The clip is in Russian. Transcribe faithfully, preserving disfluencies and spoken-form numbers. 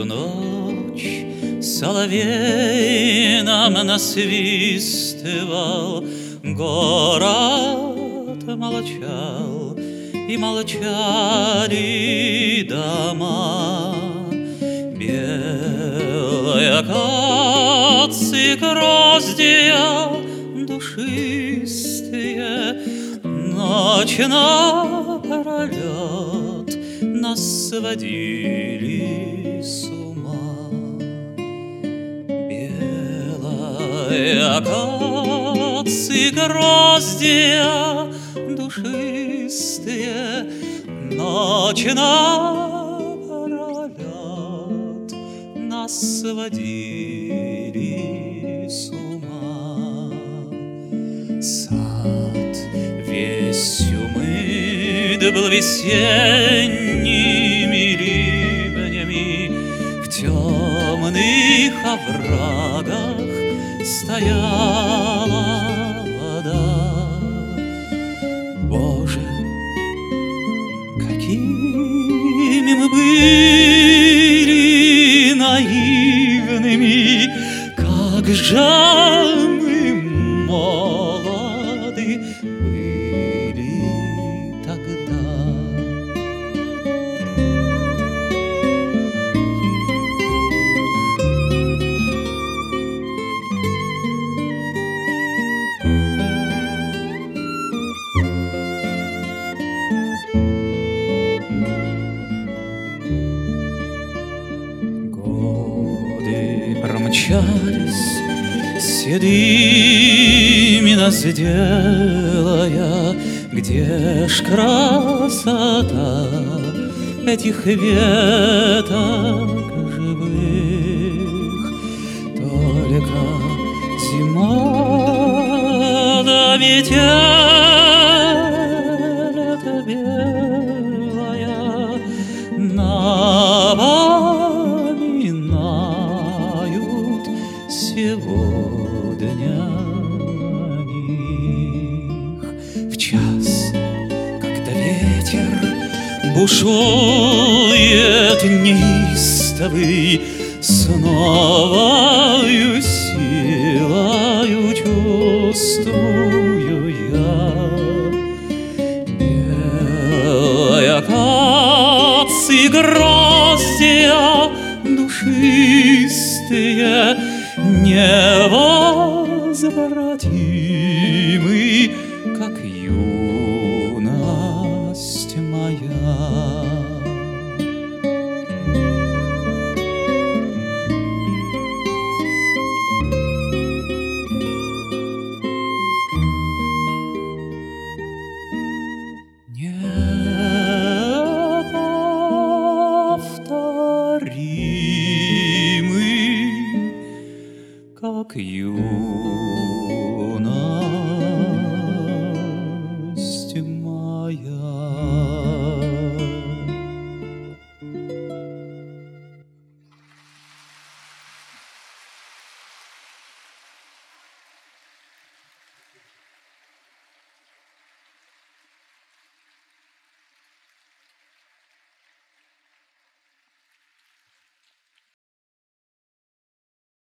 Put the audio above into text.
ночь соловей нам насвистывал, город молчал, и молчали дома. Белые акации гроздья душистые, ночь напролет нас сводили с ума. Белые акации гроздья душистые, ночь напролет нас сводили с ума. Сад весь умыт был весенними ливнями, в темных оврагах стояла вода. Боже, какими мы были наивными, как жаль мы молоды были тогда. Промчались седыми нас делая, где ж красота этих веток живых? Только зима да метель эта белая напоминают сегодня о них. В час, когда ветер бушует неистовый, с новою силою чувствую я. Белые акации гроздья душистые невозвратные